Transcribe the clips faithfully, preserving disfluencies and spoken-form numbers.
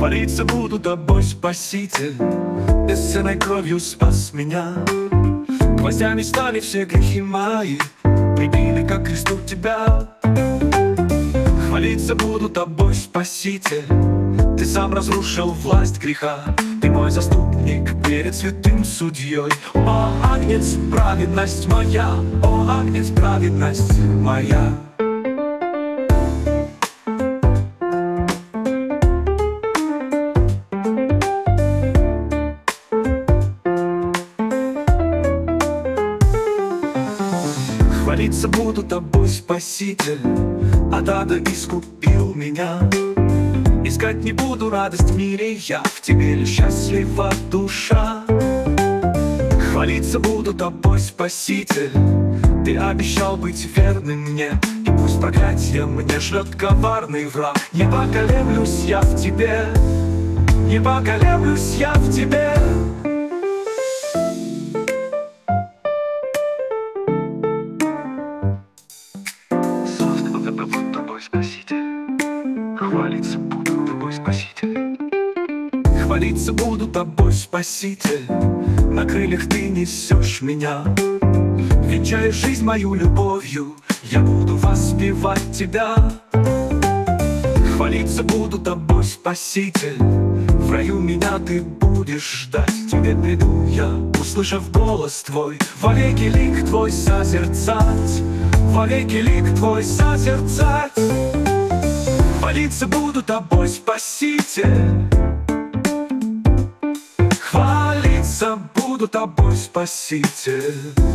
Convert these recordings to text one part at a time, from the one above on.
Хвалиться буду тобой, Спаситель, бесценной кровью спас меня. Гвоздями стали все грехи мои, прибили как кресту тебя. Хвалиться буду тобой, Спаситель, ты сам разрушил власть греха. Ты мой заступник перед святым судьей. О, Агнец, праведность моя, о, Агнец, праведность моя. Хвалиться буду тобой, Спаситель, от ада искупил меня. Искать не буду радость в мире, я в тебе лишь счастлива душа. Хвалиться буду тобой, Спаситель, ты обещал быть верным мне. И пусть проклятие мне шлет коварный враг, не поколеблюсь я в тебе, не поколеблюсь я в тебе. Спаситель, хвалиться буду тобой, Спаситель. Хвалиться буду тобой, Спаситель, на крыльях ты несешь меня. Венчаешь жизнь мою любовью, я буду воспевать тебя. Хвалиться буду тобой, Спаситель, в раю меня ты будешь ждать. Тебе приду я, услышав голос твой, вовеки лик твой созерцать, вовеки лик твой созерцать. Хвалиться буду тобой, Спаситель, хвалиться буду тобой, Спаситель.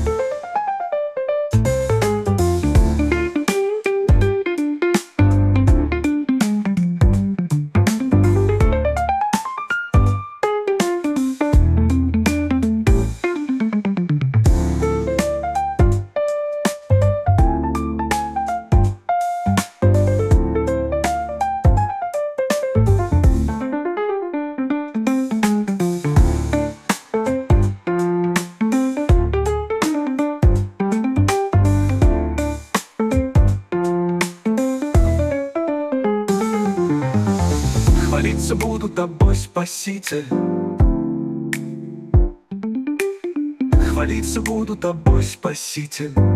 Хвалиться буду тобой, Спаситель, хвалиться буду тобой, Спаситель.